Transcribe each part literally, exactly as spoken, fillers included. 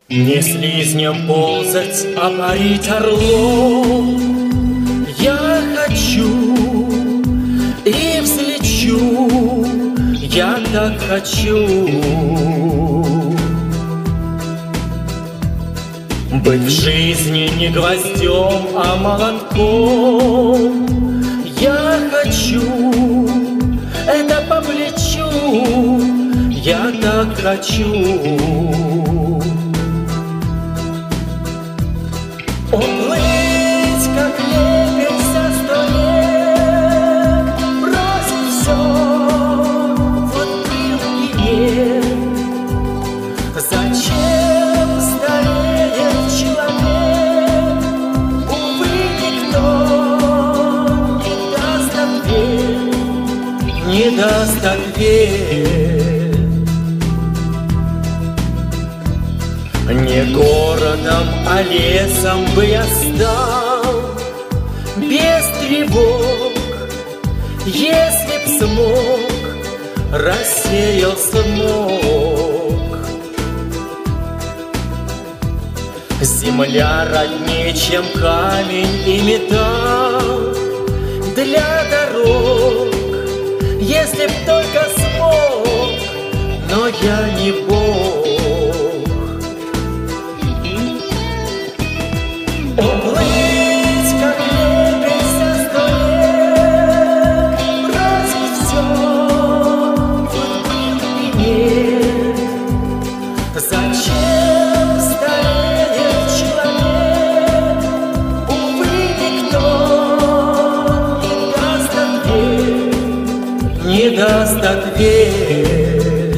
Не слизнем ползать, а парить орлом. Я хочу и взлечу, я так хочу. Быть в жизни не гвоздем, а молотком. Я хочу, это по плечу, я так хочу. Уплыть, как лепень со сто лет, бросить все, вот был и нет. Зачем стареет человек? Увы, никто не даст ответ, не даст ответ. Не городом, а лесом бы я стал, без тревог, если б смог, рассеял смог. Земля роднее, чем камень и металл для дорог, если б только смог, но я не Бог. Уплыть, как лепень со сто лет, бросить все, вот был и нет. Зачем стареет человек? Увы, никто не даст ответ, не даст ответ.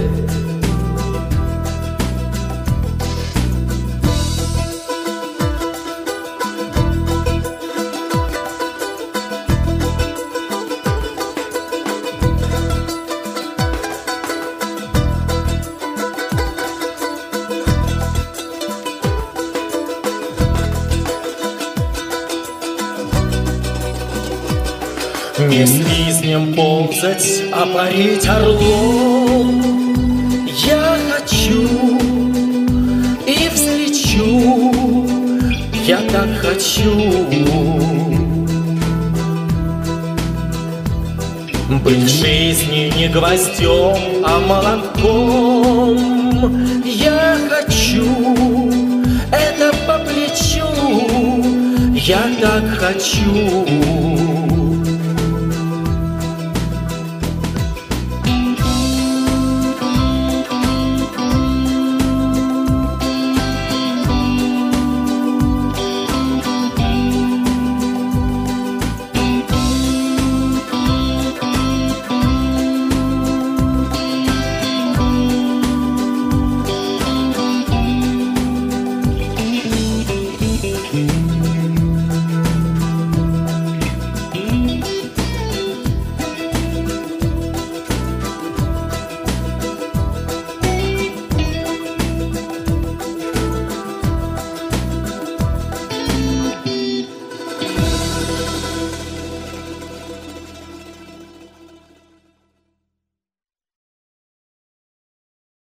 Не слизнем ползать, а парить орлом. Я хочу и взлечу, я так хочу. Быть в жизни не гвоздем, а молотком. Я хочу, это по плечу, я так хочу.